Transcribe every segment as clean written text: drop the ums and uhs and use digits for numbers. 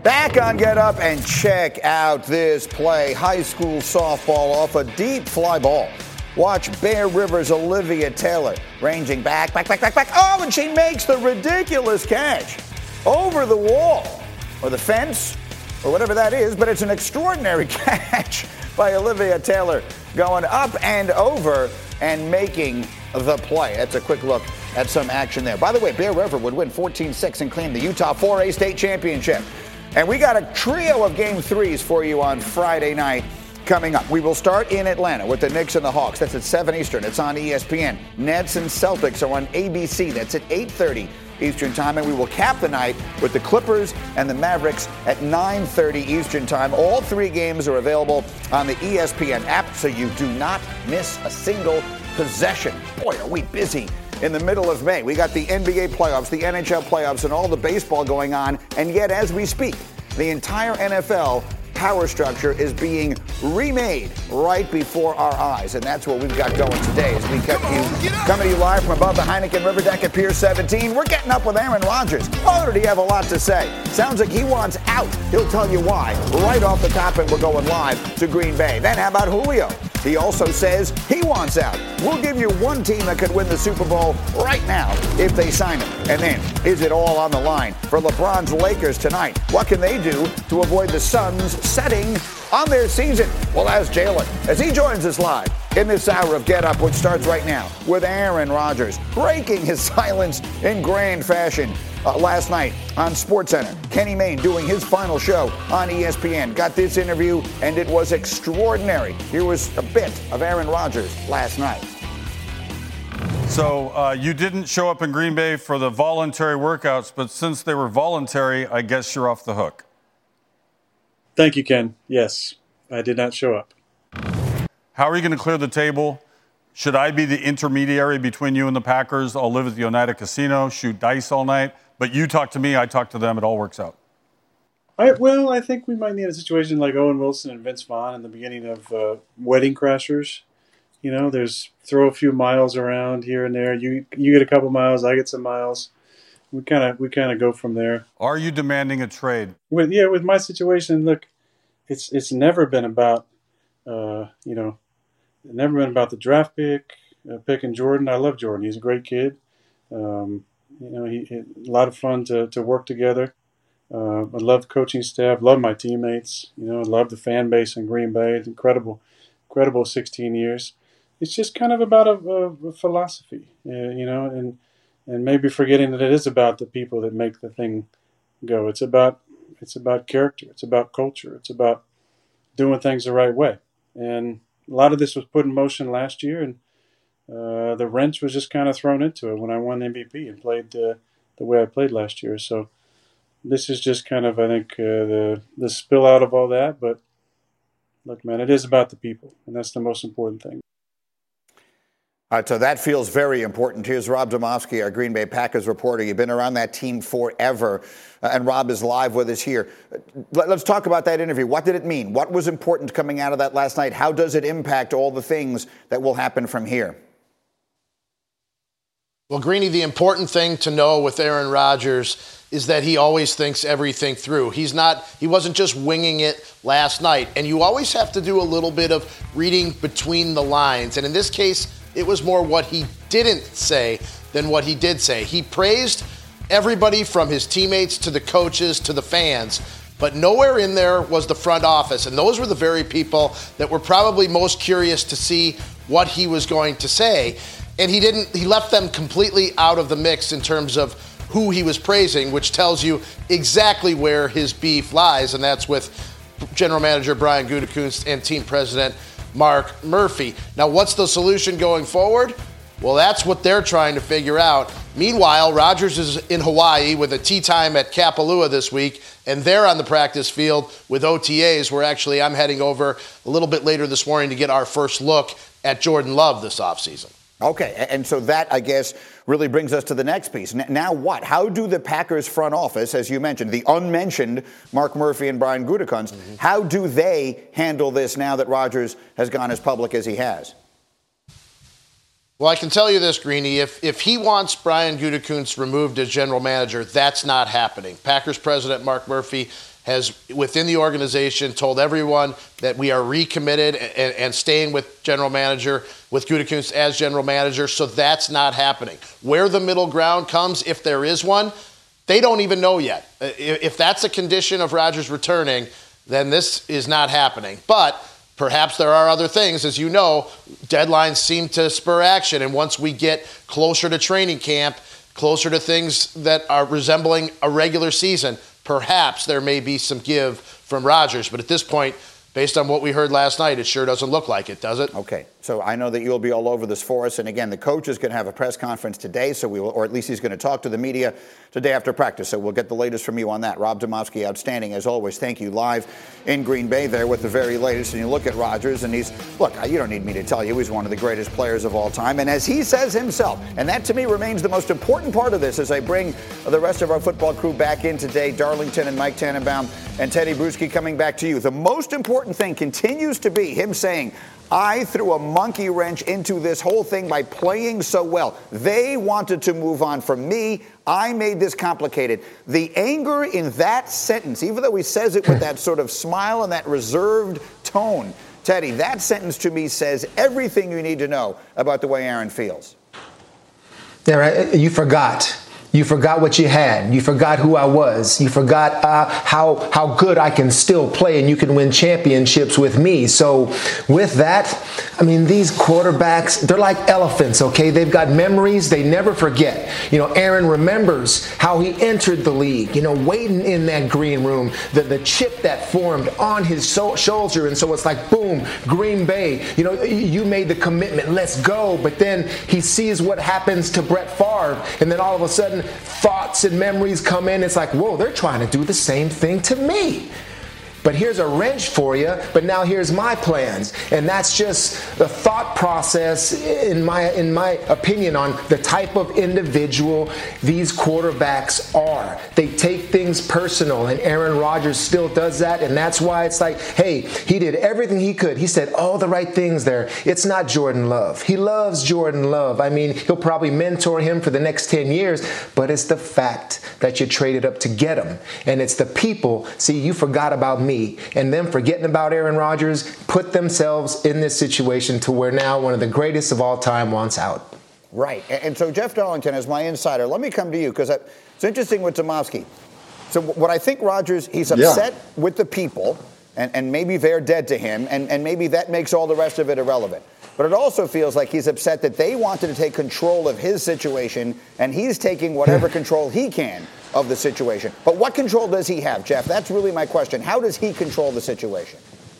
Back on Get Up, and check out this play. High school softball off a deep fly ball. Watch Bear River's Olivia Taylor ranging back. Oh, and she makes the ridiculous catch over the wall or the fence or whatever that is, but it's an extraordinary catch by Olivia Taylor going up and over and making the play. That's a quick look at some action there. By the way, Bear River would win 14-6 and claim the Utah 4A state championship. And we got a trio of game threes for you on Friday night coming up. We will start in Atlanta with the Knicks and the Hawks. That's at 7 Eastern. It's on ESPN. Nets and Celtics are on ABC. That's at 8:30 Eastern time. And we will cap the night with the Clippers and the Mavericks at 9:30 Eastern time. All three games are available on the ESPN app, so you do not miss a single possession. Boy, are we busy in the middle of May. We got the NBA playoffs, the NHL playoffs, and all the baseball going on. And yet, as we speak, the entire NFL power structure is being remade right before our eyes. And that's what we've got going today as we coming to you live from above the Heineken River Deck at Pier 17. We're getting up with Aaron Rodgers. Oh, did he have a lot to say? Sounds like he wants out. He'll tell you why right off the top, and we're going live to Green Bay. Then how about Julio? He also says he wants out. We'll give you one team that could win the Super Bowl right now if they sign him. And then, is it all on the line for LeBron's Lakers tonight? What can they do to avoid the Suns setting on their season? We'll ask Jalen as he joins us live in this hour of Get Up, which starts right now with Aaron Rodgers breaking his silence in grand fashion. Last night on SportsCenter, Kenny Mayne doing his final show on ESPN. Got this interview, and it was extraordinary. Here was a bit of Aaron Rodgers last night. So you didn't show up in Green Bay for the voluntary workouts, but since they were voluntary, I guess you're off the hook. Thank you, Ken. Yes, I did not show up. How are you going to clear the table? Should I be the intermediary between you and the Packers? I'll live at the Oneida Casino, shoot dice all night. But you talk to me, I talk to them. It all works out. I think we might need a situation like Owen Wilson and Vince Vaughn in the beginning of Wedding Crashers. You know, there's throw a few miles around here and there. You get a couple miles, I get some miles. We kind of go from there. Are you demanding a trade? With my situation, look, it's never been about never been about the draft picking Jordan. I love Jordan. He's a great kid. He a lot of fun to work together. I love the coaching staff, love my teammates. I love the fan base in Green Bay. It's incredible 16 years. It's just kind of about a philosophy, and maybe forgetting that it is about the people that make the thing go. It's about character. It's about culture. It's about doing things the right way. And a lot of this was put in motion last year, and the wrench was just kind of thrown into it when I won MVP and played the way I played last year. So this is just kind of, I think, the spill out of all that. But look, man, it is about the people, and that's the most important thing. All right, so that feels very important. Here's Rob Demovsky, our Green Bay Packers reporter. You've been around that team forever, and Rob is live with us here. Let's talk about that interview. What did it mean? What was important coming out of that last night? How does it impact all the things that will happen from here? Well, Greeny, the important thing to know with Aaron Rodgers is that he always thinks everything through. He wasn't just winging it last night. And you always have to do a little bit of reading between the lines. And in this case, it was more what he didn't say than what he did say. He praised everybody from his teammates to the coaches to the fans, but nowhere in there was the front office. And those were the very people that were probably most curious to see what he was going to say. And he left them completely out of the mix in terms of who he was praising, which tells you exactly where his beef lies, and that's with General Manager Brian Gutekunst and Team President Mark Murphy. Now, what's the solution going forward? Well, that's what they're trying to figure out. Meanwhile, Rodgers is in Hawaii with a tee time at Kapalua this week, and they're on the practice field with OTAs, where actually I'm heading over a little bit later this morning to get our first look at Jordan Love this offseason. Okay, and so that, I guess, really brings us to the next piece. Now what? How do the Packers front office, as you mentioned, the unmentioned Mark Murphy and Brian Gutekunst, how do they handle this now that Rodgers has gone as public as he has? Well, I can tell you this, Greeny. If he wants Brian Gutekunst removed as general manager, that's not happening. Packers president Mark Murphy has, within the organization, told everyone that we are recommitted and staying with general manager, with Gutekunst as general manager, so that's not happening. Where the middle ground comes, if there is one, they don't even know yet. If that's a condition of Rodgers returning, then this is not happening. But perhaps there are other things. As you know, deadlines seem to spur action, and once we get closer to training camp, closer to things that are resembling a regular season, perhaps there may be some give from Rodgers. But at this point, based on what we heard last night, it sure doesn't look like it, does it? Okay, so I know that you'll be all over this for us. And again, the coach is going to have a press conference today, so we will, or at least he's going to talk to the media today after practice. So we'll get the latest from you on that. Rob Demovsky, outstanding as always. Thank you. Live in Green Bay there with the very latest. And you look at Rodgers, and look, you don't need me to tell you, he's one of the greatest players of all time. And as he says himself, and that to me remains the most important part of this as I bring the rest of our football crew back in today, Darlington and Mike Tannenbaum and Teddy Bruschi coming back to you. The most important thing continues to be him saying, I threw a monkey wrench into this whole thing by playing so well. They wanted to move on from me. I made this complicated. The anger in that sentence, even though he says it with that sort of smile and that reserved tone, Teddy, that sentence to me says everything you need to know about the way Aaron feels. Yeah, right. You forgot. You forgot what you had. You forgot who I was. You forgot how good I can still play, and you can win championships with me. So with that, I mean, these quarterbacks, they're like elephants, okay? They've got memories they never forget. You know, Aaron remembers how he entered the league, you know, waiting in that green room, the chip that formed on his shoulder. And so it's like, boom, Green Bay, you know, you made the commitment, let's go. But then he sees what happens to Brett Favre, and then all of a sudden, thoughts and memories come in. It's like, whoa, they're trying to do the same thing to me. But here's a wrench for you, but now here's my plans. And that's just the thought process, in my opinion, on the type of individual these quarterbacks are. They take things personal, and Aaron Rodgers still does that, and that's why it's like, hey, he did everything he could. He said all the right things there. It's not Jordan Love. He loves Jordan Love. I mean, he'll probably mentor him for the next 10 years, but it's the fact that you traded up to get him. And it's the people, see, you forgot about me. And them forgetting about Aaron Rodgers put themselves in this situation to where now one of the greatest of all time wants out. Right. And so Jeff Darlington, as my insider, let me come to you because it's interesting with Demovsky. So what I think Rodgers, he's upset with the people, and maybe they're dead to him, and maybe that makes all the rest of it irrelevant. But it also feels like he's upset that they wanted to take control of his situation, and he's taking whatever control he can of the situation. But what control does he have, Jeff? That's really my question. How does he control the situation?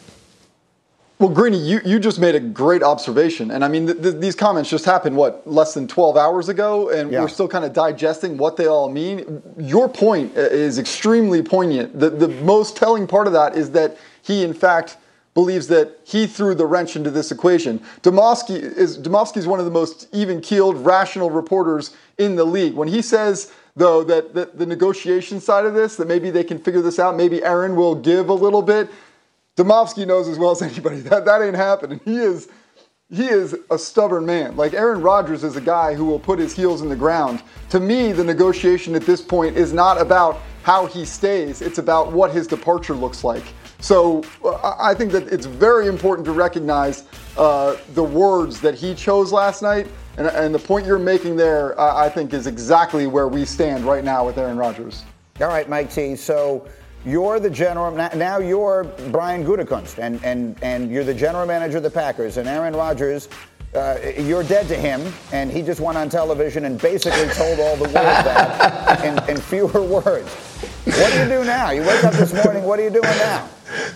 Well, Greeny, you just made a great observation. And I mean, these comments just happened, less than 12 hours ago? And we're still kind of digesting what they all mean. Your point is extremely poignant. The most telling part of that is that he, in fact, believes that he threw the wrench into this equation. Demovsky is one of the most even-keeled, rational reporters in the league. When he says, though, that the negotiation side of this, that maybe they can figure this out, maybe Aaron will give a little bit, Demovsky knows as well as anybody that ain't happening. He is a stubborn man. Like, Aaron Rodgers is a guy who will put his heels in the ground. To me, the negotiation at this point is not about how he stays. It's about what his departure looks like. So I think that it's very important to recognize the words that he chose last night. And the point you're making there, I think, is exactly where we stand right now with Aaron Rodgers. All right, Mike T. So you're the general. Now you're Brian Gutekunst, and you're the general manager of the Packers. And Aaron Rodgers, you're dead to him, and he just went on television and basically told all the world that in fewer words. What do you do now? You wake up this morning. What are you doing now?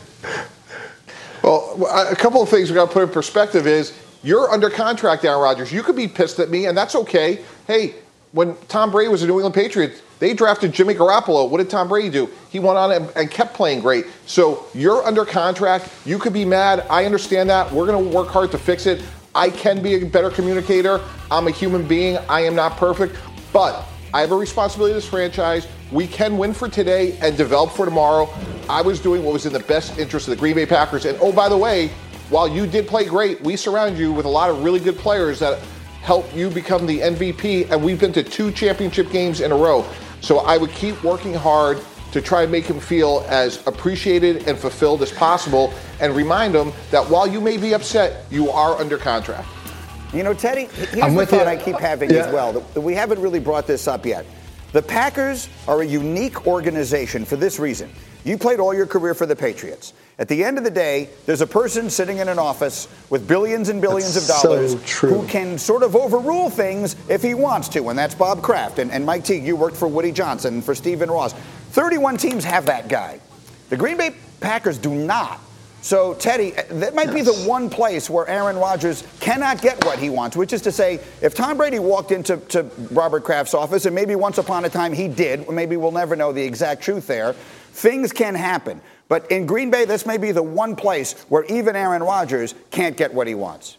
Well, a couple of things we got to put in perspective is you're under contract, Aaron Rodgers. You could be pissed at me, and that's okay. Hey, when Tom Brady was a New England Patriot, they drafted Jimmy Garoppolo. What did Tom Brady do? He went on and kept playing great. So you're under contract. You could be mad. I understand that. We're going to work hard to fix it. I can be a better communicator. I'm a human being. I am not perfect. But I have a responsibility to this franchise. We can win for today and develop for tomorrow. I was doing what was in the best interest of the Green Bay Packers. And, oh, by the way, while you did play great, we surrounded you with a lot of really good players that help you become the MVP, and we've been to 2 championship games in a row. So I would keep working hard to try and make him feel as appreciated and fulfilled as possible, and remind him that while you may be upset, you are under contract. You know, Teddy, here's the thought I keep having as well. We haven't really brought this up yet. The Packers are a unique organization for this reason. You played all your career for the Patriots. At the end of the day, there's a person sitting in an office with billions and billions of dollars who can sort of overrule things if he wants to, and that's Bob Kraft. And Mike Teague, you worked for Woody Johnson and for Stephen Ross. 31 teams have that guy. The Green Bay Packers do not. So, Teddy, that might be the one place where Aaron Rodgers cannot get what he wants, which is to say, if Tom Brady walked into Robert Kraft's office, and maybe once upon a time he did, maybe we'll never know the exact truth there, things can happen. But in Green Bay, this may be the one place where even Aaron Rodgers can't get what he wants.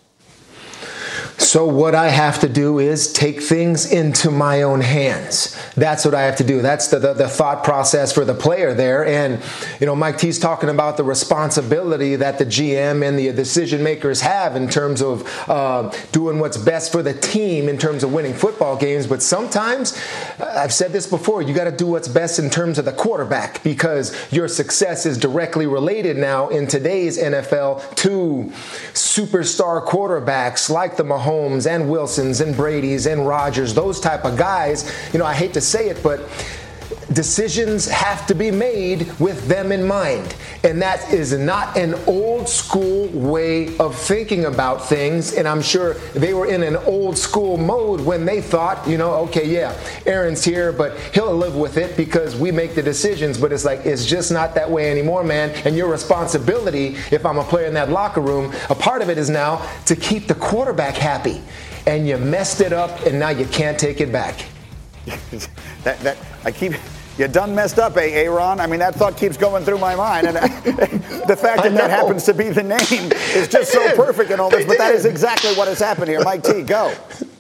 So what I have to do is take things into my own hands. That's what I have to do. That's the thought process for the player there. And, you know, Mike T's talking about the responsibility that the GM and the decision makers have in terms of doing what's best for the team in terms of winning football games. But sometimes, I've said this before, you got to do what's best in terms of the quarterback, because your success is directly related now in today's NFL to superstar quarterbacks like the Mahomes and Wilsons and Brady's and Rodgers, those type of guys. You know, I hate to say it, but decisions have to be made with them in mind. And that is not an old school way of thinking about things. And I'm sure they were in an old school mode when they thought, you know, okay, yeah, Aaron's here, but he'll live with it because we make the decisions. But it's like, it's just not that way anymore, man. And your responsibility, if I'm a player in that locker room, a part of it is now to keep the quarterback happy. And you messed it up, and now you can't take it back. You done messed up, Aaron? I mean, that thought keeps going through my mind. And the fact that happens to be the name is just so perfect in all this. But that is exactly what has happened here. Mike T, go.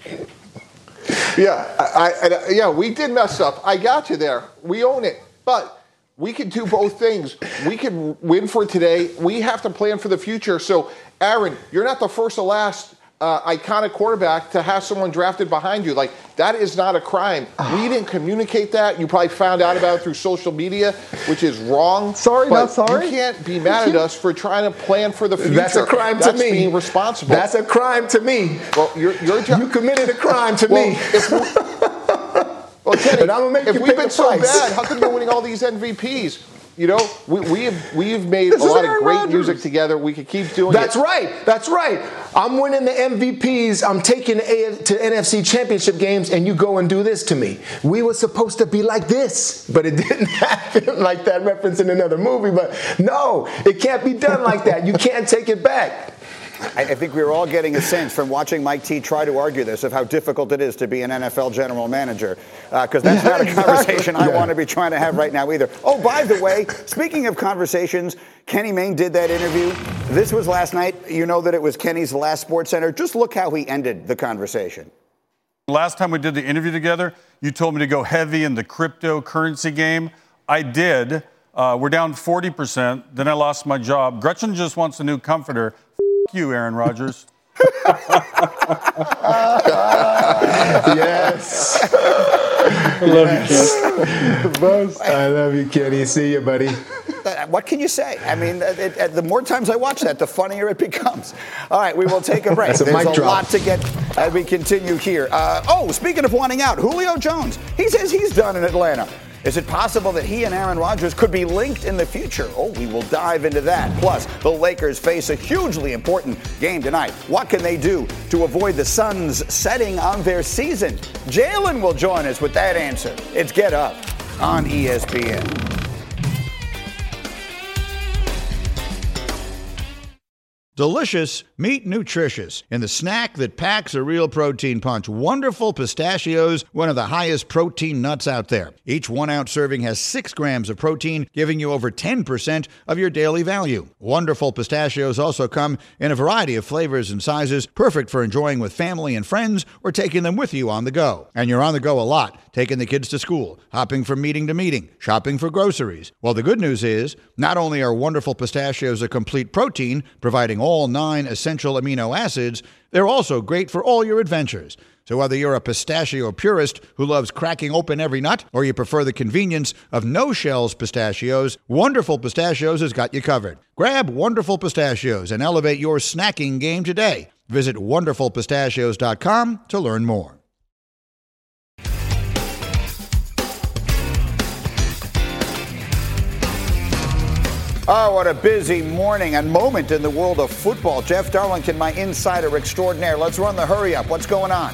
Yeah, we did mess up. I got you there. We own it. But we can do both things. We can win for today. We have to plan for the future. So, Aaron, you're not the first or last iconic quarterback to have someone drafted behind you. Like, that is not a crime. We didn't communicate that. You probably found out about it through social media, which is wrong. Not sorry. You can't be mad at us for trying to plan for the future. That's a crime to me. That's being responsible. That's a crime to me. Well, you committed a crime to me. Well, Teddy, and I'm gonna make if you we've pay been the so price. bad, how come you're winning all these MVPs? You know, we've made a lot of great music together. We could keep doing That's right. That's right. I'm winning the MVPs. I'm taking to NFC championship games, and you go and do this to me. We were supposed to be like this, but it didn't happen like that reference in another movie. But no, it can't be done like that. You can't take it back. I think we're all getting a sense from watching Mike T try to argue this of how difficult it is to be an NFL general manager, because that's not a conversation I want to be trying to have right now either. Oh, by the way, speaking of conversations, Kenny Mayne did that interview. This was last night. You know that it was Kenny's last SportsCenter. Just look how he ended the conversation. Last time we did the interview together, you told me to go heavy in the cryptocurrency game. I did. We're down 40%. Then I lost my job. Gretchen just wants a new comforter. You, Aaron Rodgers. Yes. I love you, Ken. I love you, Kenny. See you, buddy. What can you say? I mean, the more times I watch that, the funnier it becomes. All right, we will take a break. There's a lot to get as we continue here. Speaking of wanting out, Julio Jones, he says he's done in Atlanta. Is it possible that he and Aaron Rodgers could be linked in the future? Oh, we will dive into that. Plus, the Lakers face a hugely important game tonight. What can they do to avoid the Suns setting on their season? Jalen will join us with that answer. It's Get Up on ESPN. Delicious, meet nutritious in the snack that packs a real protein punch. Wonderful Pistachios, one of the highest protein nuts out there. Each 1 ounce serving has 6 grams of protein, giving you over 10% of your daily value. Wonderful Pistachios also come in a variety of flavors and sizes, perfect for enjoying with family and friends or taking them with you on the go. And you're on the go a lot, taking the kids to school, hopping from meeting to meeting, shopping for groceries. Well, the good news is, not only are Wonderful Pistachios a complete protein, providing all 9 essential essential amino acids, they're also great for all your adventures. So whether you're a pistachio purist who loves cracking open every nut, or you prefer the convenience of no-shells pistachios, Wonderful Pistachios has got you covered. Grab Wonderful Pistachios and elevate your snacking game today. Visit wonderfulpistachios.com to learn more. Oh, what a busy morning and moment in the world of football. Jeff Darlington, my insider extraordinaire. Let's run the hurry up. What's going on?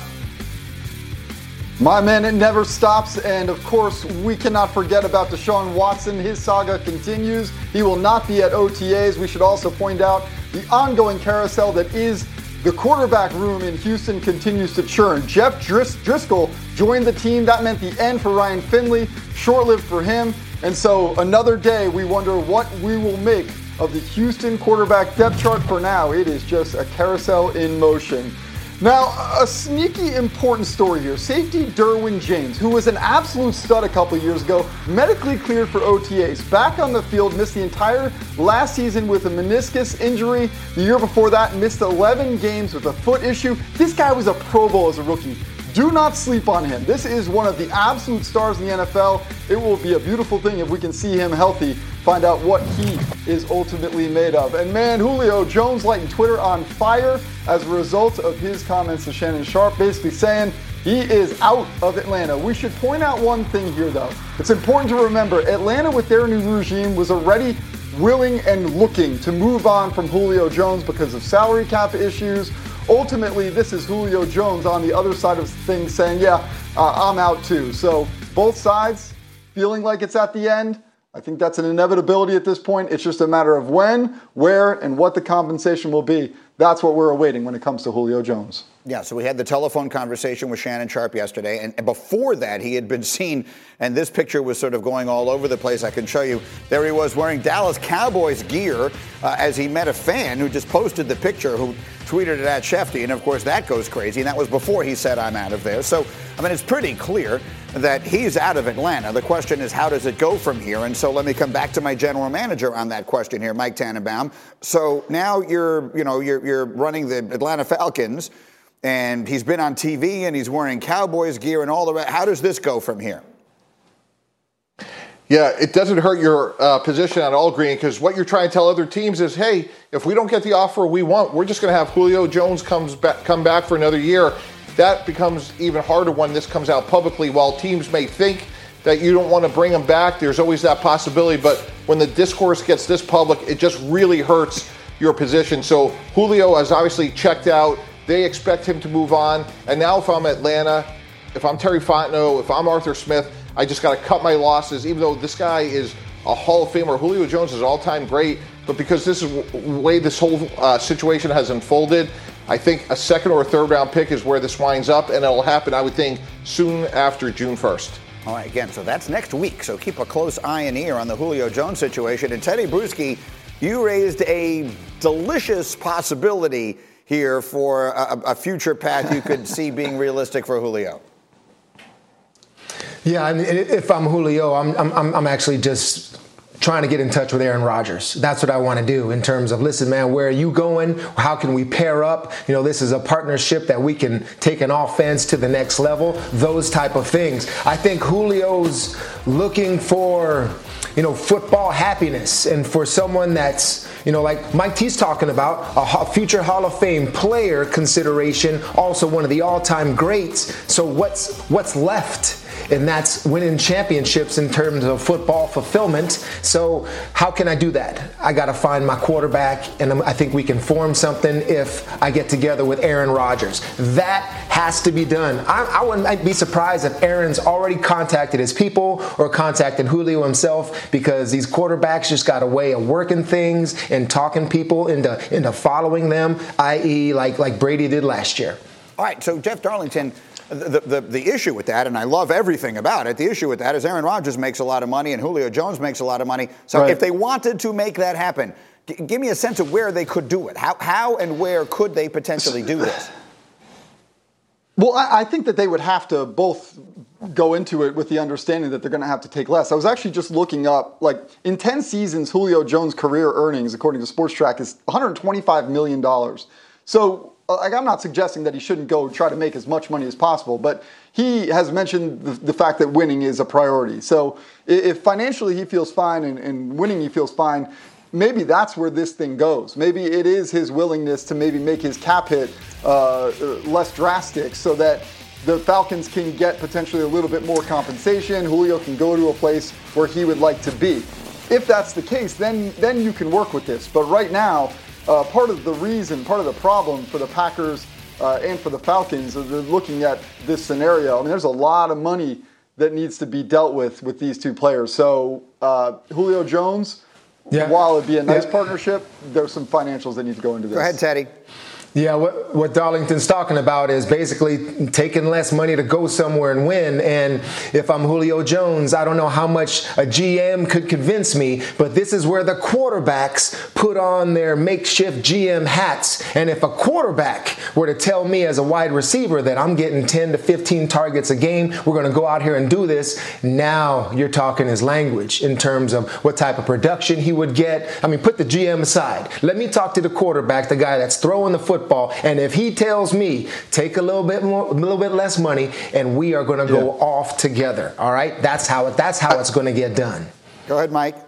My man, it never stops. And of course, we cannot forget about Deshaun Watson. His saga continues. He will not be at OTAs. We should also point out the ongoing carousel that is the quarterback room in Houston continues to churn. Jeff Driscoll joined the team. That meant the end for Ryan Finley. Short-lived for him. And so another day, we wonder what we will make of the Houston quarterback depth chart. For now, it is just a carousel in motion. Now, a sneaky important story here. Safety Derwin James, who was an absolute stud a couple years ago, medically cleared for OTAs. Back on the field, missed the entire last season with a meniscus injury. The year before that, missed 11 games with a foot issue. This guy was a Pro Bowl as a rookie. Do not sleep on him. This is one of the absolute stars in the NFL. It will be a beautiful thing if we can see him healthy, find out what he is ultimately made of. And man, Julio Jones lighting Twitter on fire as a result of his comments to Shannon Sharpe, basically saying he is out of Atlanta. We should point out one thing here, though. It's important to remember, Atlanta with their new regime was already willing and looking to move on from Julio Jones because of salary cap issues. Ultimately, this is Julio Jones on the other side of things saying, I'm out too. So both sides feeling like it's at the end. I think that's an inevitability at this point. It's just a matter of when, where, and what the compensation will be. That's what we're awaiting when it comes to Julio Jones. Yeah, so we had the telephone conversation with Shannon Sharpe yesterday, and before that, he had been seen, and this picture was sort of going all over the place. I can show you. There he was wearing Dallas Cowboys gear as he met a fan who just posted the picture, who tweeted it at Shefty, and of course that goes crazy, and that was before he said, I'm out of there. So, I mean, it's pretty clear that he's out of Atlanta. The question is, how does it go from here? And so let me come back to my general manager on that question here, Mike Tannenbaum. So now you're running the Atlanta Falcons, and he's been on TV, and he's wearing Cowboys gear and all the rest. How does this go from here? Yeah, it doesn't hurt your position at all, Green, because what you're trying to tell other teams is, hey, if we don't get the offer we want, we're just going to have Julio Jones come back for another year. That becomes even harder when this comes out publicly. While teams may think that you don't want to bring him back, there's always that possibility. But when the discourse gets this public, it just really hurts your position. So Julio has obviously checked out. They expect him to move on. And now if I'm Atlanta, if I'm Terry Fontenot, if I'm Arthur Smith, I just got to cut my losses, even though this guy is a Hall of Famer. Julio Jones is all-time great, but because this is the way this whole situation has unfolded, I think a second or a third round pick is where this winds up, and it'll happen, I would think, soon after June 1st. All right, again, so that's next week, so keep a close eye and ear on the Julio Jones situation. And Teddy Bruschi, you raised a delicious possibility here for a future path you could see being realistic for Julio. Yeah, I mean, if I'm Julio, I'm actually just trying to get in touch with Aaron Rodgers. That's what I want to do in terms of, listen, man, where are you going? How can we pair up? You know, this is a partnership that we can take an offense to the next level. Those type of things. I think Julio's looking for, football happiness, and for someone that's, like Mike T's talking about, a future Hall of Fame player consideration, also one of the all-time greats. So what's left? And that's winning championships in terms of football fulfillment. So how can I do that? I got to find my quarterback, and I think we can form something if I get together with Aaron Rodgers. That has to be done. I wouldn't be surprised if Aaron's already contacted his people or contacted Julio himself, because these quarterbacks just got a way of working things and talking people into following them, i.e. like Brady did last year. All right, so Jeff Darlington, the issue with that, and I love everything about it, the issue with that is Aaron Rodgers makes a lot of money and Julio Jones makes a lot of money. So If they wanted to make that happen, give me a sense of where they could do it. How and where could they potentially do this? Well, I think that they would have to both go into it with the understanding that they're going to have to take less. I was actually just looking up, in 10 seasons, Julio Jones' career earnings, according to Sports Track, is $125 million. So I'm not suggesting that he shouldn't go try to make as much money as possible, but he has mentioned the fact that winning is a priority. So if financially he feels fine and winning he feels fine, maybe that's where this thing goes. Maybe it is his willingness to maybe make his cap hit less drastic so that the Falcons can get potentially a little bit more compensation. Julio can go to a place where he would like to be. If that's the case, then you can work with this. But right now, part of the problem for the Packers and for the Falcons, they're looking at this scenario. I mean, there's a lot of money that needs to be dealt with these two players. So Julio Jones, while it'd be a nice partnership, there's some financials that need to go into this. Go ahead, Teddy. Yeah, what Darlington's talking about is basically taking less money to go somewhere and win. And if I'm Julio Jones, I don't know how much a GM could convince me, but this is where the quarterbacks put on their makeshift GM hats. And if a quarterback were to tell me as a wide receiver that I'm getting 10 to 15 targets a game, we're going to go out here and do this, now you're talking his language in terms of what type of production he would get. I mean, put the GM aside. Let me talk to the quarterback, the guy that's throwing the football. And if he tells me, take a little bit less money, and we are going to go off together. All right, that's how it's going to get done. Go ahead, Mike.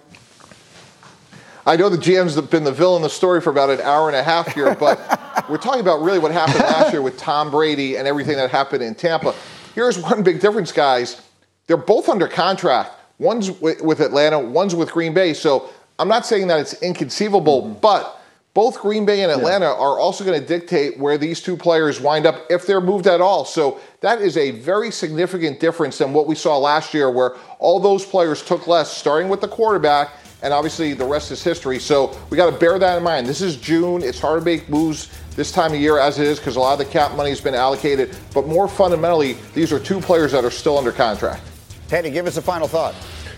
I know the GM's been the villain of the story for about an hour and a half here, but we're talking about really what happened last year with Tom Brady and everything that happened in Tampa. Here's one big difference, guys. They're both under contract. One's with Atlanta, one's with Green Bay. So I'm not saying that it's inconceivable, but both Green Bay and Atlanta are also going to dictate where these two players wind up if they're moved at all. So that is a very significant difference than what we saw last year where all those players took less, starting with the quarterback, and obviously the rest is history. So we got to bear that in mind. This is June. It's hard to make moves this time of year as it is because a lot of the cap money has been allocated. But more fundamentally, these are two players that are still under contract. Teddy, give us a final thought.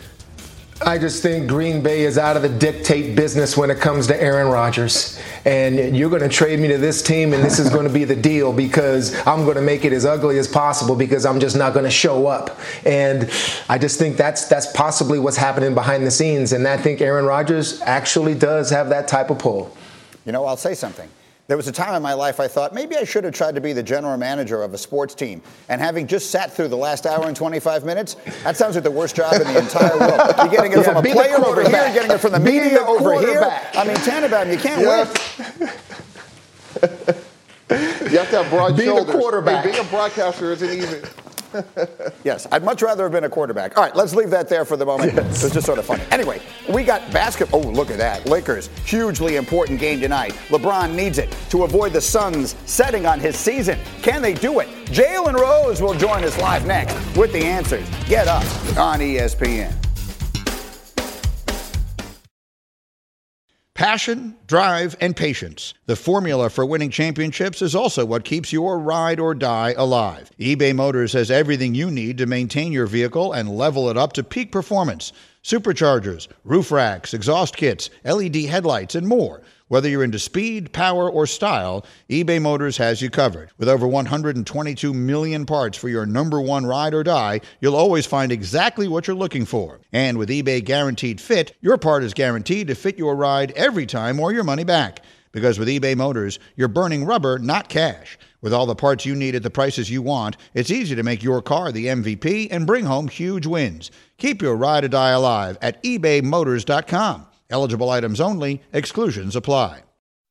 I just think Green Bay is out of the dictate business when it comes to Aaron Rodgers. And you're going to trade me to this team, and this is going to be the deal because I'm going to make it as ugly as possible because I'm just not going to show up. And I just think that's possibly what's happening behind the scenes. And I think Aaron Rodgers actually does have that type of pull. You know, I'll say something. There was a time in my life I thought maybe I should have tried to be the general manager of a sports team. And having just sat through the last hour and 25 minutes, that sounds like the worst job in the entire world. You're getting it from a player over here, you're getting it from the media over here. I mean, Tannenbaum, you can't win. You have to have broad shoulders. Being a quarterback. Being a broadcaster isn't easy. Yes, I'd much rather have been a quarterback. All right, let's leave that there for the moment. Yes. It's just sort of funny. Anyway, we got basketball. Oh, look at that. Lakers, hugely important game tonight. LeBron needs it to avoid the Suns setting on his season. Can they do it? Jalen Rose will join us live next with the answers. Get up on ESPN. Passion, drive, and patience. The formula for winning championships is also what keeps your ride or die alive. eBay Motors has everything you need to maintain your vehicle and level it up to peak performance. Superchargers, roof racks, exhaust kits, LED headlights, and more. Whether you're into speed, power, or style, eBay Motors has you covered. With over 122 million parts for your number one ride or die, you'll always find exactly what you're looking for. And with eBay Guaranteed Fit, your part is guaranteed to fit your ride every time or your money back. Because with eBay Motors, you're burning rubber, not cash. With all the parts you need at the prices you want, it's easy to make your car the MVP and bring home huge wins. Keep your ride or die alive at ebaymotors.com. Eligible items only. Exclusions apply.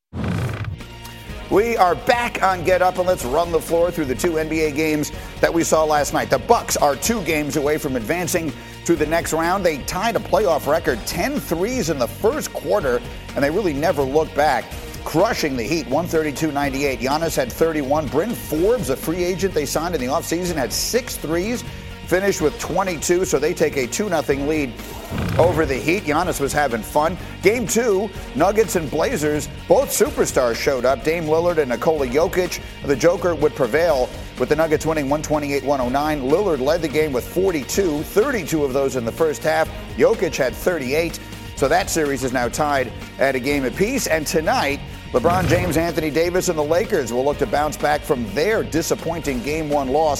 We are back on Get Up, and let's run the floor through the two NBA games that we saw last night. The Bucks are 2 games away from advancing to the next round. They tied a playoff record, 10 threes in the first quarter, and they really never looked back, crushing the Heat, 132-98. Giannis had 31. Bryn Forbes, a free agent they signed in the offseason, had 6 threes, finished with 22, so they take a 2-0 lead over the Heat. Giannis was having fun. Game 2, Nuggets and Blazers, both superstars showed up. Dame Lillard and Nikola Jokic. The Joker would prevail with the Nuggets winning 128-109. Lillard led the game with 42, 32 of those in the first half. Jokic had 38. So that series is now tied at a game apiece. And tonight, LeBron James, Anthony Davis, and the Lakers will look to bounce back from their disappointing Game 1 loss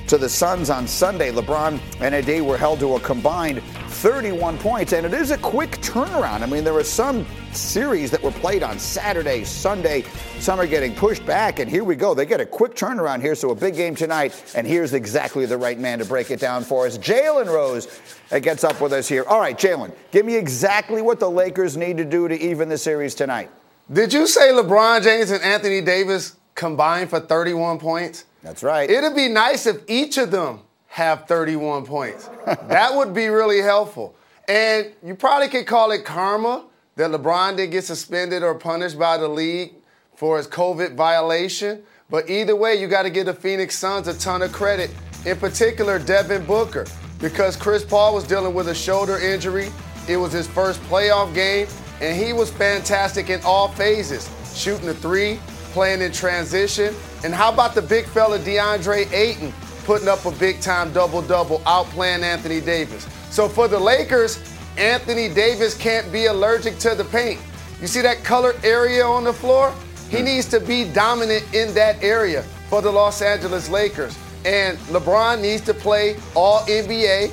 to the Suns on Sunday. LeBron and AD were held to a combined 31 points, and it is a quick turnaround. I mean, there were some series that were played on Saturday, Sunday. Some are getting pushed back, and here we go. They get a quick turnaround here, so a big game tonight, and here's exactly the right man to break it down for us. Jalen Rose gets up with us here. All right, Jalen, give me exactly what the Lakers need to do to even the series tonight. Did you say LeBron James and Anthony Davis combined for 31 points? That's right. It'd be nice if each of them have 31 points. That would be really helpful. And you probably could call it karma that LeBron didn't get suspended or punished by the league for his COVID violation. But either way, you got to give the Phoenix Suns a ton of credit, in particular Devin Booker, because Chris Paul was dealing with a shoulder injury. It was his first playoff game, and he was fantastic in all phases, shooting the three, playing in transition. And how about the big fella DeAndre Ayton putting up a big-time double-double, outplaying Anthony Davis. So for the Lakers, Anthony Davis can't be allergic to the paint. You see that colored area on the floor? He needs to be dominant in that area for the Los Angeles Lakers. And LeBron needs to play all NBA,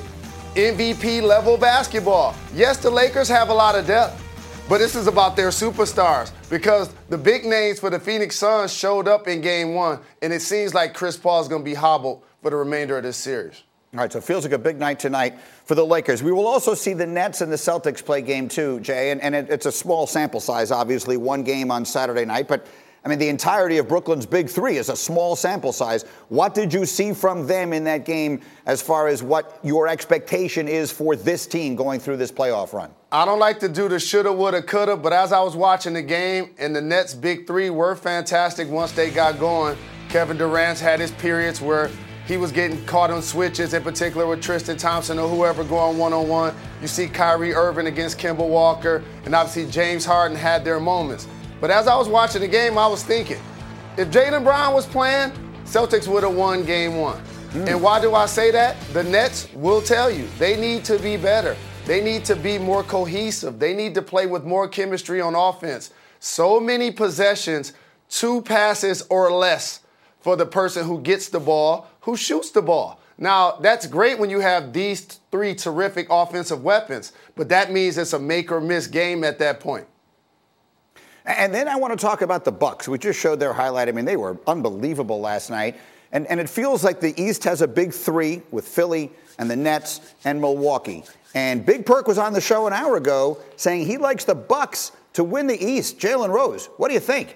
MVP level basketball. Yes, the Lakers have a lot of depth, but this is about their superstars, because the big names for the Phoenix Suns showed up in game one, and it seems like Chris Paul is going to be hobbled for the remainder of this series. All right, so it feels like a big night tonight for the Lakers. We will also see the Nets and the Celtics play game two, Jay, and it's a small sample size, obviously, one game on Saturday night, but I mean, the entirety of Brooklyn's big three is a small sample size. What did you see from them in that game as far as what your expectation is for this team going through this playoff run? I don't like to do the shoulda, woulda, coulda, but as I was watching the game, and the Nets' big three were fantastic once they got going. Kevin Durant's had his periods where he was getting caught on switches, in particular with Tristan Thompson or whoever going one-on-one. You see Kyrie Irving against Kemba Walker, and obviously James Harden had their moments. But as I was watching the game, I was thinking, if Jaylen Brown was playing, Celtics would have won game one. And why do I say that? The Nets will tell you, they need to be better. They need to be more cohesive. They need to play with more chemistry on offense. So many possessions, 2 passes or less for the person who gets the ball, who shoots the ball. Now, that's great when you have these 3 terrific offensive weapons, but that means it's a make or miss game at that point. And then I want to talk about the Bucks. We just showed their highlight. I mean, they were unbelievable last night. And it feels like the East has a big 3 with Philly and the Nets and Milwaukee. And Big Perk was on the show an hour ago saying he likes the Bucks to win the East. Jalen Rose, what do you think?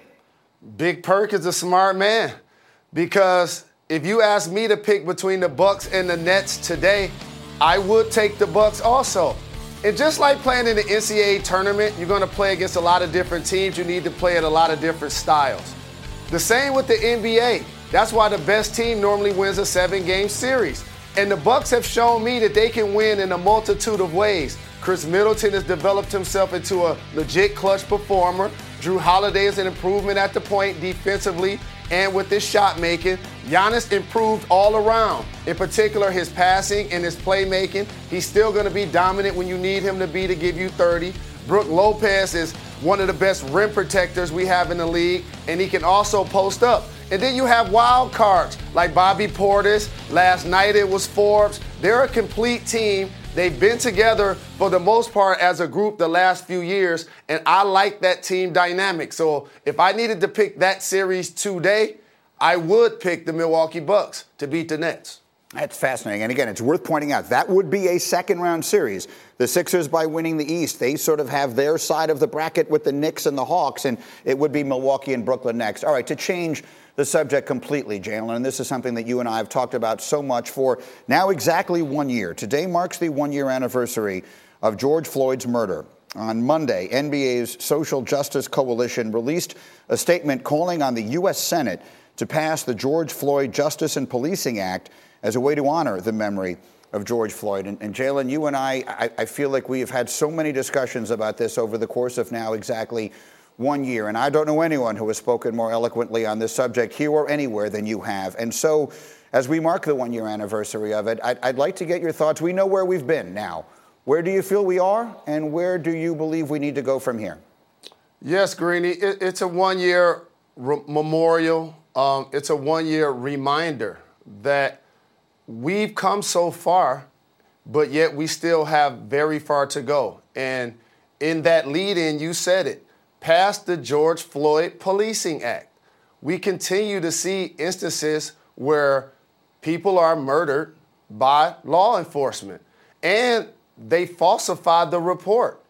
Big Perk is a smart man, because if you ask me to pick between the Bucks and the Nets today, I would take the Bucks also. And just like playing in the NCAA tournament, you're going to play against a lot of different teams. You need to play at a lot of different styles. The same with the NBA. That's why the best team normally wins a 7-game series. And the Bucks have shown me that they can win in a multitude of ways. Chris Middleton has developed himself into a legit clutch performer. Drew Holiday is an improvement at the point defensively and with his shot making. Giannis improved all around, in particular his passing and his playmaking. He's still going to be dominant when you need him to be to give you 30. Brook Lopez is one of the best rim protectors we have in the league, and he can also post up. And then you have wild cards like Bobby Portis. Last night it was Forbes. They're a complete team. They've been together for the most part as a group the last few years, and I like that team dynamic. So if I needed to pick that series today, I would pick the Milwaukee Bucks to beat the Nets. That's fascinating. And again, it's worth pointing out, that would be a second-round series. The Sixers, by winning the East, they sort of have their side of the bracket with the Knicks and the Hawks, and it would be Milwaukee and Brooklyn next. All right, to change the subject completely, Jalen, and this is something that you and I have talked about so much for now exactly 1 year. Today marks the 1-year anniversary of George Floyd's murder. On Monday, NBA's Social Justice Coalition released a statement calling on the U.S. Senate to pass the George Floyd Justice and Policing Act as a way to honor the memory of George Floyd. And Jalen, you and I feel like we have had so many discussions about this over the course of now exactly 1 year. And I don't know anyone who has spoken more eloquently on this subject here or anywhere than you have. And so as we mark the 1-year anniversary of it, I'd like to get your thoughts. We know where we've been now. Where do you feel we are, and where do you believe we need to go from here? Yes, Greeny, it's a 1-year memorial. It's a 1-year reminder that we've come so far, but yet we still have very far to go. And in that lead-in, you said it, past the George Floyd Policing Act, we continue to see instances where people are murdered by law enforcement, and they falsified the report,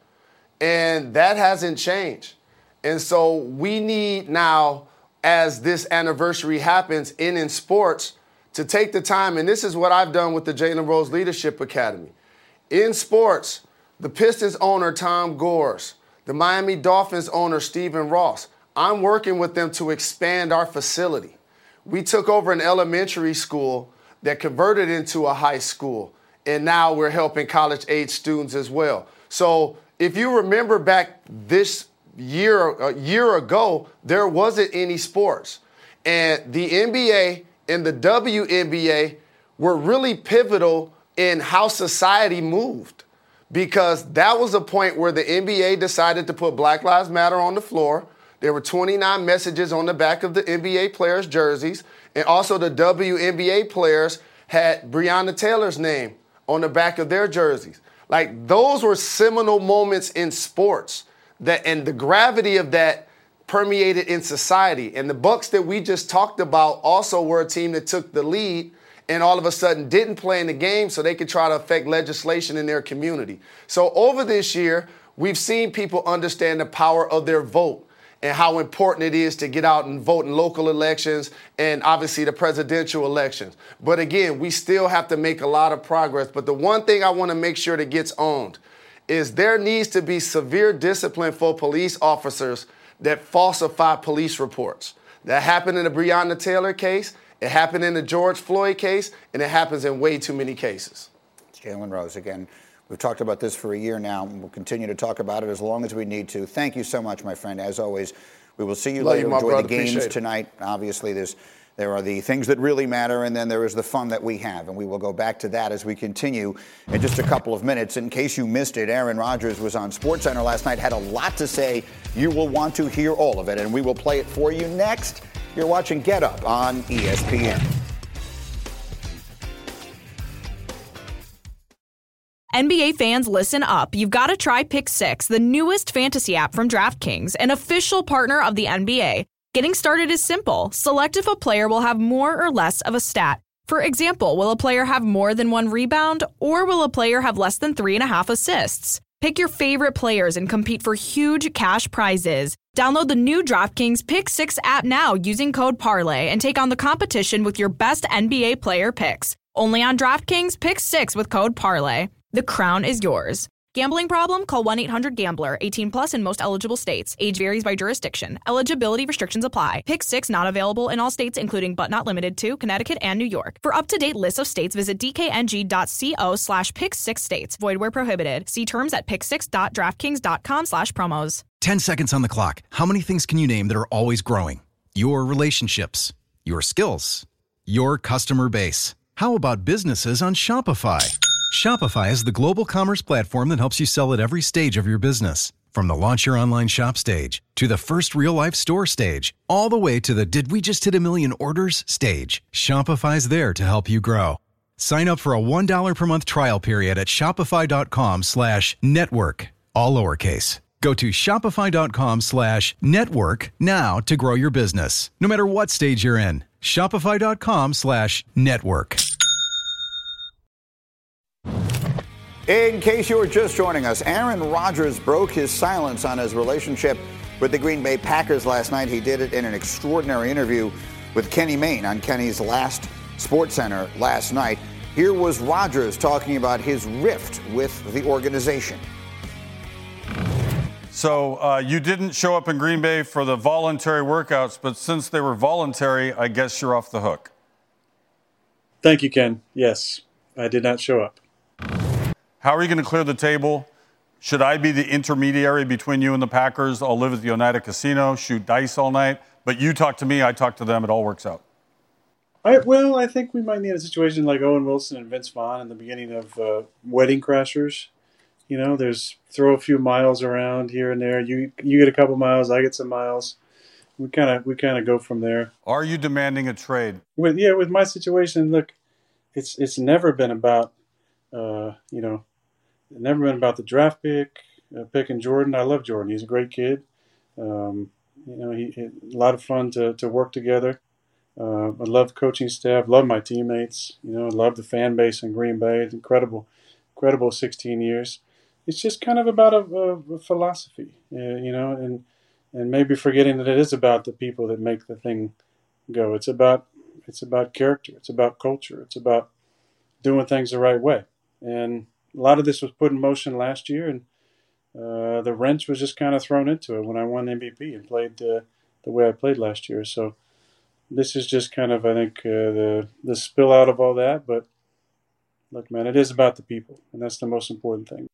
and that hasn't changed. And so we need now, as this anniversary happens in sports, to take the time, and this is what I've done with the Jalen Rose Leadership Academy. In sports, the Pistons owner, Tom Gores, the Miami Dolphins owner, Stephen Ross, I'm working with them to expand our facility. We took over an elementary school that converted into a high school, and now we're helping college-age students as well. So if you remember back this year, a year ago, there wasn't any sports. And the NBA and the WNBA were really pivotal in how society moved, because that was a point where the NBA decided to put Black Lives Matter on the floor. There were 29 messages on the back of the NBA players' jerseys, and also the WNBA players had Breonna Taylor's name on the back of their jerseys. Like, those were seminal moments in sports, that, and the gravity of that permeated in society. And the Bucks that we just talked about also were a team that took the lead and all of a sudden didn't play in the game so they could try to affect legislation in their community. So over this year, we've seen people understand the power of their vote and how important it is to get out and vote in local elections and obviously the presidential elections. But again, we still have to make a lot of progress. But the one thing I want to make sure that gets owned is there needs to be severe discipline for police officers that falsify police reports. That happened in the Breonna Taylor case, it happened in the George Floyd case, and it happens in way too many cases. Jalen Rose, again, we've talked about this for a year now, and we'll continue to talk about it as long as we need to. Thank you so much, my friend. As always, we will see you later. Enjoy the games tonight. Obviously, there are the things that really matter, and then there is the fun that we have, and we will go back to that as we continue in just a couple of minutes. In case you missed it, Aaron Rodgers was on SportsCenter last night, had a lot to say. You will want to hear all of it, and we will play it for you next. You're watching Get Up on ESPN. NBA fans, listen up. You've got to try Pick 6, the newest fantasy app from DraftKings, an official partner of the NBA. Getting started is simple. Select if a player will have more or less of a stat. For example, will a player have more than 1 rebound, or will a player have less than 3.5 assists? Pick your favorite players and compete for huge cash prizes. Download the new DraftKings Pick 6 app now using code PARLAY and take on the competition with your best NBA player picks. Only on DraftKings Pick 6 with code PARLAY. The crown is yours. Gambling problem? Call 1-800-GAMBLER. 18 plus in most eligible states. Age varies by jurisdiction. Eligibility restrictions apply. Pick 6 not available in all states, including but not limited to Connecticut and New York. For up-to-date lists of states, visit dkng.co/pick6states. Void where prohibited. See terms at pick6.draftkings.com/promos. 10 seconds on the clock. How many things can you name that are always growing? Your relationships, your skills, your customer base. How about businesses on Shopify? Shopify is the global commerce platform that helps you sell at every stage of your business. From the launch your online shop stage, to the first real-life store stage, all the way to the did we just hit 1 million orders stage. Shopify's there to help you grow. Sign up for a $1 per month trial period at shopify.com/network, all lowercase. Go to shopify.com/network now to grow your business, no matter what stage you're in. Shopify.com/network. In case you were just joining us, Aaron Rodgers broke his silence on his relationship with the Green Bay Packers last night. He did it in an extraordinary interview with Kenny Mayne on Kenny's last SportsCenter last night. Here was Rodgers talking about his rift with the organization. So you didn't show up in Green Bay for the voluntary workouts, but since they were voluntary, I guess you're off the hook. Thank you, Ken. Yes, I did not show up. How are you going to clear the table? Should I be the intermediary between you and the Packers? I'll live at the Oneida Casino, shoot dice all night. But you talk to me, I talk to them. It all works out. I think we might need a situation like Owen Wilson and Vince Vaughn in the beginning of Wedding Crashers. You know, there's throw a few miles around here and there. You get a couple miles, I get some miles. We kind of go from there. Are you demanding a trade? With my situation, look, it's never been about, never been about the draft picking Jordan. I love Jordan. He's a great kid. A lot of fun to work together. I love the coaching staff, love my teammates, love the fan base in Green Bay. It's incredible 16 years. It's just kind of about a philosophy, and maybe forgetting that it is about the people that make the thing go. It's about character. It's about culture. It's about doing things the right way. And a lot of this was put in motion last year, and the wrench was just kind of thrown into it when I won MVP and played the way I played last year. So this is just kind of, I think, the spill out of all that. But look, man, it is about the people, and that's the most important thing.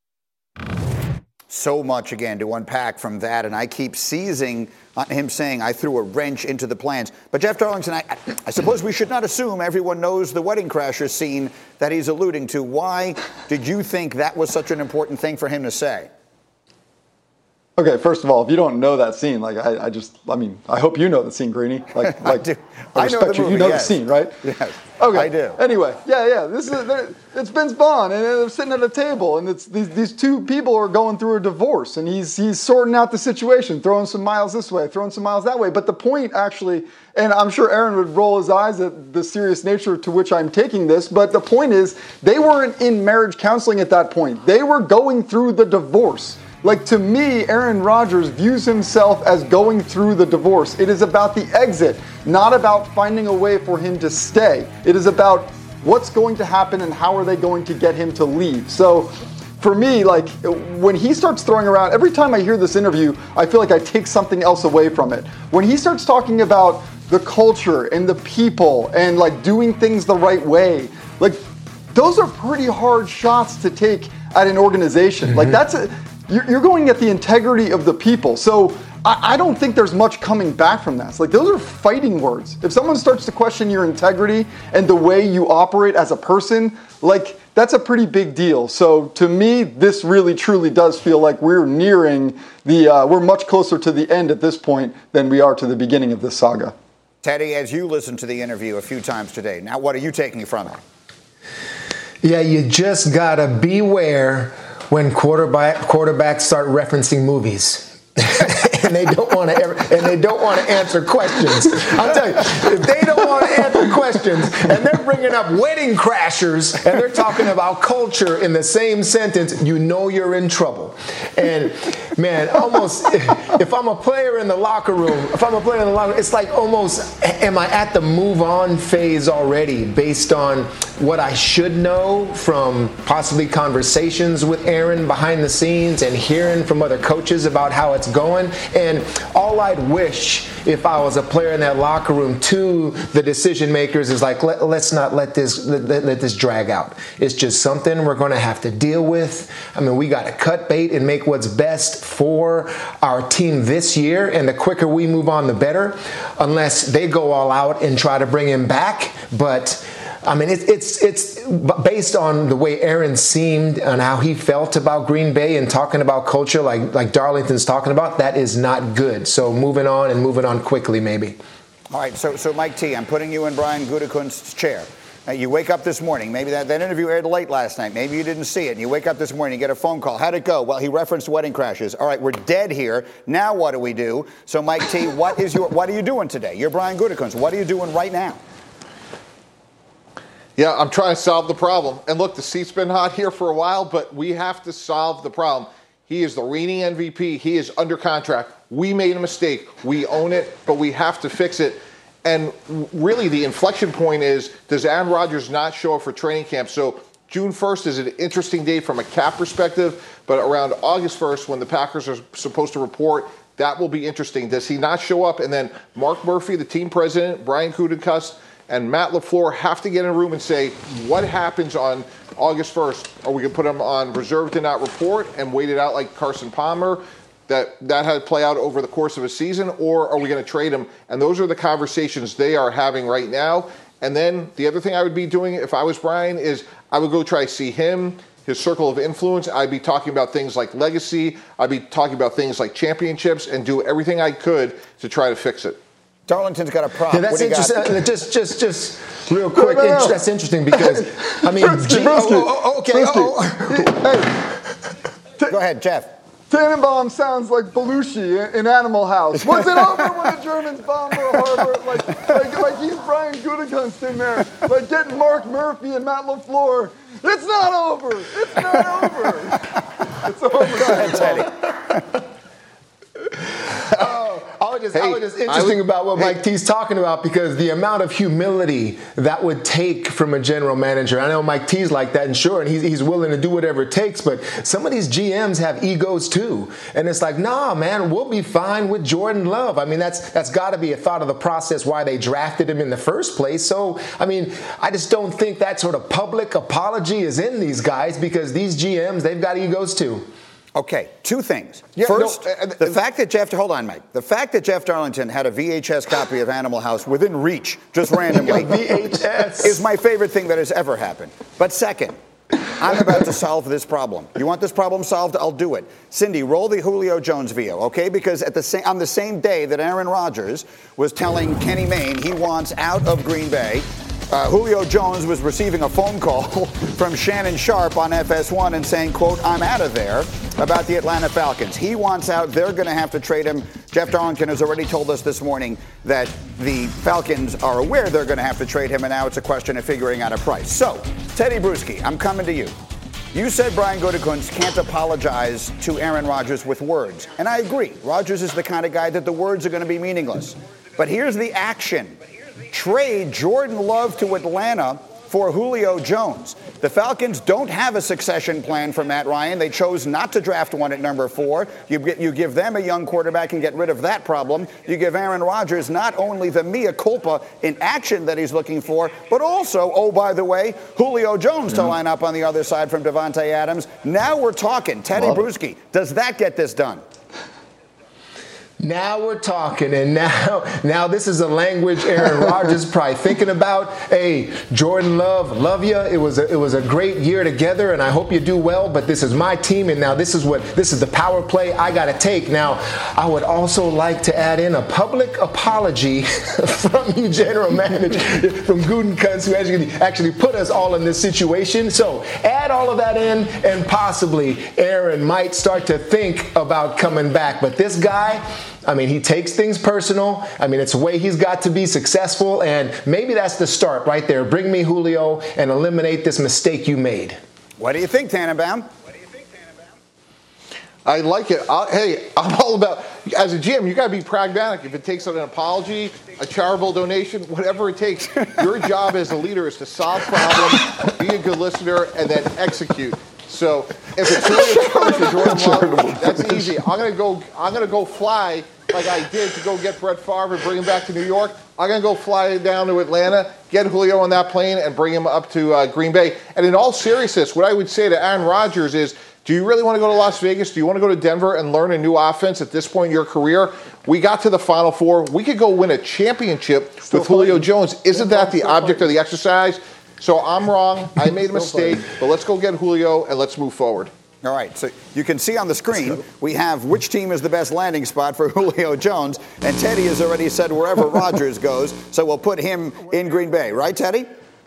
So much, again, to unpack from that, and I keep seizing on him saying I threw a wrench into the plans. But Jeff Darlington, I suppose we should not assume everyone knows the Wedding Crashers scene that he's alluding to. Why did you think that was such an important thing for him to say? Okay, first of all, if you don't know that scene, I hope you know the scene, Greeny. I do. I respect you. You know the scene, right? Yes. Okay. I do. Anyway, yeah. It's Vince Vaughn, and they're sitting at a table, and it's these two people are going through a divorce, and he's sorting out the situation, throwing some miles this way, throwing some miles that way. But the point, actually, and I'm sure Aaron would roll his eyes at the serious nature to which I'm taking this, but the point is, they weren't in marriage counseling at that point. They were going through the divorce. Like, to me, Aaron Rodgers views himself as going through the divorce. It is about the exit, not about finding a way for him to stay. It is about what's going to happen and how are they going to get him to leave. So for me, like, when he starts throwing around, every time I hear this interview, I feel like I take something else away from it. When he starts talking about the culture and the people and, like, doing things the right way, like, those are pretty hard shots to take at an organization. Mm-hmm. Like, you're going at the integrity of the people. So I don't think there's much coming back from that. Like, those are fighting words. If someone starts to question your integrity and the way you operate as a person, like, that's a pretty big deal. So to me, this really truly does feel like we're nearing we're much closer to the end at this point than we are to the beginning of this saga. Teddy, as you listened to the interview a few times today, now what are you taking from it? Yeah, you just gotta beware when quarterbacks start referencing movies. and they don't want to answer questions. I'll tell you, if they don't want to answer questions and they're bringing up Wedding Crashers and they're talking about culture in the same sentence, you know you're in trouble. And man, almost if I'm a player in the locker room, it's like almost, am I at the move on phase already based on what I should know from possibly conversations with Aaron behind the scenes and hearing from other coaches about how it's going? And all I'd wish if I was a player in that locker room to the decision makers is like, let's not let this drag out. It's just something we're going to have to deal with. I mean, we got to cut bait and make what's best for our team this year. And the quicker we move on, the better, unless they go all out and try to bring him back. But I mean, it's based on the way Aaron seemed and how he felt about Green Bay and talking about culture like Darlington's talking about, that is not good. So moving on quickly, maybe. All right, so Mike T, I'm putting you in Brian Gutekunst's chair. You wake up this morning, maybe that interview aired late last night, maybe you didn't see it, and you wake up this morning, you get a phone call. How'd it go? Well, he referenced Wedding Crashers. All right, we're dead here. Now what do we do? So Mike T, what are you doing today? You're Brian Gutekunst. What are you doing right now? Yeah, I'm trying to solve the problem. And look, the seat's been hot here for a while, but we have to solve the problem. He is the reigning MVP. He is under contract. We made a mistake. We own it, but we have to fix it. And really, the inflection point is, does Aaron Rodgers not show up for training camp? So June 1st is an interesting date from a cap perspective, but around August 1st, when the Packers are supposed to report, that will be interesting. Does he not show up? And then Mark Murphy, the team president, Brian Gutekunst, and Matt LaFleur have to get in a room and say, what happens on August 1st? Are we going to put him on reserve to not report and wait it out like Carson Palmer? That had to play out over the course of a season, or are we going to trade him? And those are the conversations they are having right now. And then the other thing I would be doing if I was Brian is I would go try to see him, his circle of influence. I'd be talking about things like legacy. I'd be talking about things like championships and do everything I could to try to fix it. Darlington's got a prop. Yeah, that's interesting. Just real quick. No. That's interesting because, I mean, Okay. Go ahead, Jeff. Tannenbaum sounds like Belushi in Animal House. Was it over when the Germans bombed Pearl Harbor? Like he's Brian Gutekunst in there, like getting Mark Murphy and Matt LaFleur. It's not over. It's not over. It's over. Go ahead, Teddy. I was just interesting about what Mike T's talking about because the amount of humility that would take from a general manager. I know Mike T's like that, and sure, and he's willing to do whatever it takes, but some of these GMs have egos too. And it's like, nah, man, we'll be fine with Jordan Love. I mean, that's got to be a thought of the process why they drafted him in the first place. So, I mean, I just don't think that sort of public apology is in these guys because these GMs, they've got egos too. Okay, two things. First, the fact that Jeff Darlington had a VHS copy of Animal House within reach, just randomly, VHS is my favorite thing that has ever happened. But second, I'm about to solve this problem. You want this problem solved? I'll do it. Cindy, roll the Julio Jones video, okay? Because on the same day that Aaron Rodgers was telling Kenny Mayne he wants out of Green Bay, Julio Jones was receiving a phone call from Shannon Sharpe on FS1 and saying, quote, I'm out of there about the Atlanta Falcons. He wants out. They're going to have to trade him. Jeff Darlington has already told us this morning that the Falcons are aware they're going to have to trade him, and now it's a question of figuring out a price. So, Teddy Bruschi, I'm coming to you. You said Brian Gutekunst can't apologize to Aaron Rodgers with words. And I agree. Rodgers is the kind of guy that the words are going to be meaningless. But here's the action. Trade Jordan Love to Atlanta for Julio Jones. The Falcons don't have a succession plan for Matt Ryan. They chose not to draft one at number 4. You give them a young quarterback and get rid of that problem. You give Aaron Rodgers not only the mea culpa in action that he's looking for, but also, oh, by the way, Julio Jones to line up on the other side from Davante Adams. Now we're talking. Teddy Bruschi, does that get this done? Now we're talking, and now this is a language Aaron Rodgers probably thinking about. Hey, Jordan love you. It was a great year together, and I hope you do well. But this is my team, and now this is the power play I got to take. Now, I would also like to add in a public apology from you, general manager, from Gutekunst, who actually put us all in this situation. So add all of that in, and possibly Aaron might start to think about coming back. But this guy, I mean, he takes things personal. I mean, it's a way he's got to be successful, and maybe that's the start right there. Bring me Julio and eliminate this mistake you made. What do you think, Tannenbaum? I like it. I'm all about, as a GM, you got to be pragmatic. If it takes an apology, a charitable donation, whatever it takes, your job as a leader is to solve problems, be a good listener, and then execute. So if it's really charged for Jordan Love, that's easy. I'm gonna go fly like I did to go get Brett Favre and bring him back to New York. I'm gonna go fly down to Atlanta, get Julio on that plane, and bring him up to Green Bay. And in all seriousness, what I would say to Aaron Rodgers is, do you really want to go to Las Vegas? Do you want to go to Denver and learn a new offense at this point in your career? We got to the Final Four. We could go win a championship with Julio Jones. Isn't that the object of the exercise? So I'm wrong. I made a mistake. But let's go get Julio and let's move forward. All right, so you can see on the screen, we have which team is the best landing spot for Julio Jones. And Teddy has already said wherever Rodgers goes, so we'll put him in Green Bay. Right, Teddy?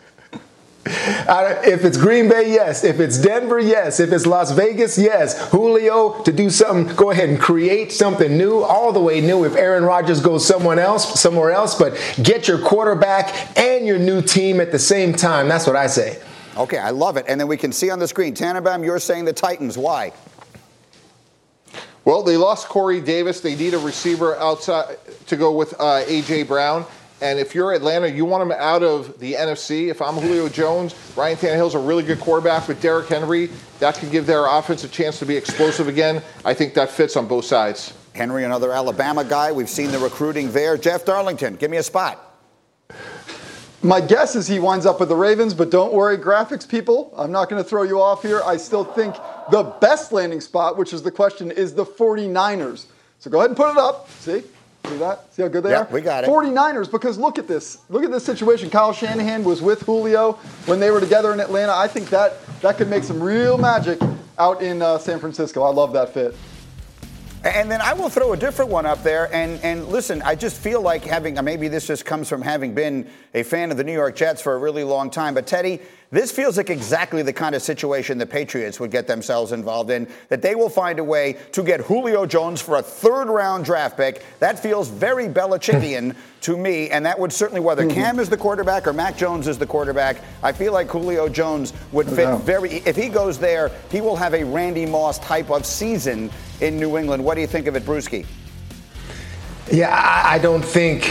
If it's Green Bay, yes. If it's Denver, yes. If it's Las Vegas, yes. Julio to do something, go ahead and create something new, all the way new. If Aaron Rodgers goes somewhere else, but get your quarterback and your new team at the same time. That's what I say. Okay, I love it. And then we can see on the screen, Tannenbaum, you're saying the Titans. Why? Well, they lost Corey Davis. They need a receiver outside to go with A.J. Brown. And if you're Atlanta, you want him out of the NFC. If I'm Julio Jones, Ryan Tannehill's a really good quarterback with Derrick Henry. That could give their offense a chance to be explosive again. I think that fits on both sides. Henry, another Alabama guy. We've seen the recruiting there. Jeff Darlington, give me a spot. My guess is he winds up with the Ravens, but don't worry, graphics people. I'm not going to throw you off here. I still think the best landing spot, which is the question, is the 49ers. So go ahead and put it up. See? See that? See how good they are? We got it. 49ers, because look at this. Look at this situation. Kyle Shanahan was with Julio when they were together in Atlanta. I think that could make some real magic out in San Francisco. I love that fit. And then I will throw a different one up there. And listen, I just feel like maybe this just comes from having been a fan of the New York Jets for a really long time. But Teddy, this feels like exactly the kind of situation the Patriots would get themselves involved in, that they will find a way to get Julio Jones for a third-round draft pick. That feels very Belichickian to me, and that would certainly, whether Cam is the quarterback or Mac Jones is the quarterback, I feel like Julio Jones would fit if he goes there, he will have a Randy Moss type of season in New England. What do you think of it, Brewski? Yeah, I don't think,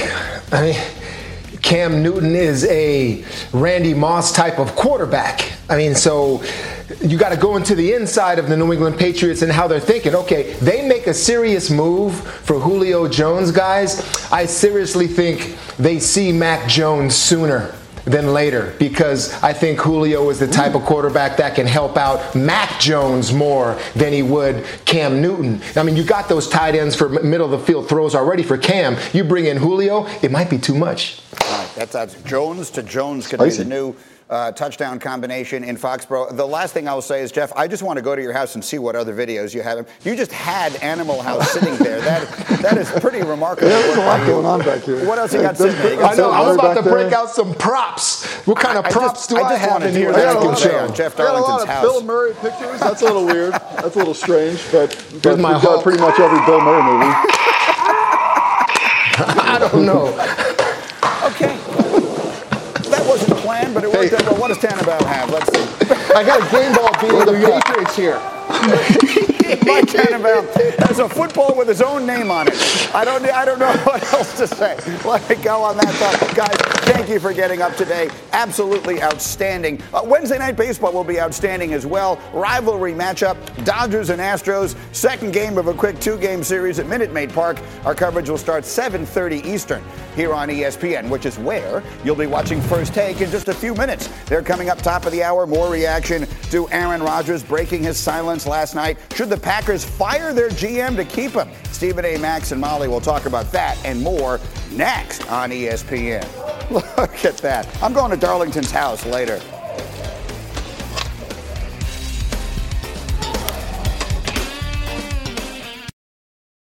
Cam Newton is a Randy Moss type of quarterback. So you got to go into the inside of the New England Patriots and how they're thinking. Okay, they make a serious move for Julio Jones, guys. I seriously think they see Mac Jones sooner than later, because I think Julio is the type of quarterback that can help out Mac Jones more than he would Cam Newton. You got those tight ends for middle of the field throws already for Cam. You bring in Julio, it might be too much. All right, that's Jones to Jones could be the new touchdown combination in Foxborough. The last thing I will say is, Jeff, I just want to go to your house and see what other videos you have. You just had Animal House sitting there. That is pretty remarkable. Yeah, there's a lot going on back here. What else you got sitting there? I know. I was about to break out some props. What kind of props do I have in here that I can show? Jeff got a lot of house. Bill Murray pictures. That's a little weird. That's a little strange, but we've got pretty much every Bill Murray movie. I don't know. Okay. That wasn't planned, but it worked out well. What does Tannenbaum have? Let's see. I got a game ball beating the Patriots here. Mike Tannenbaum has a football with his own name on it. I don't know what else to say. Let me go on that thought. Guys, thank you for getting up today. Absolutely outstanding. Wednesday Night Baseball will be outstanding as well. Rivalry matchup, Dodgers and Astros. Second game of a quick 2-game series at Minute Maid Park. Our coverage will start 7:30 Eastern here on ESPN, which is where you'll be watching First Take in just a few minutes. They're coming up top of the hour. More reaction to Aaron Rodgers breaking his silence last night. Should the Packers fire their GM to keep him? Stephen A. Max and Molly will talk about that and more next on ESPN. Look at that. I'm going to Darlington's house later.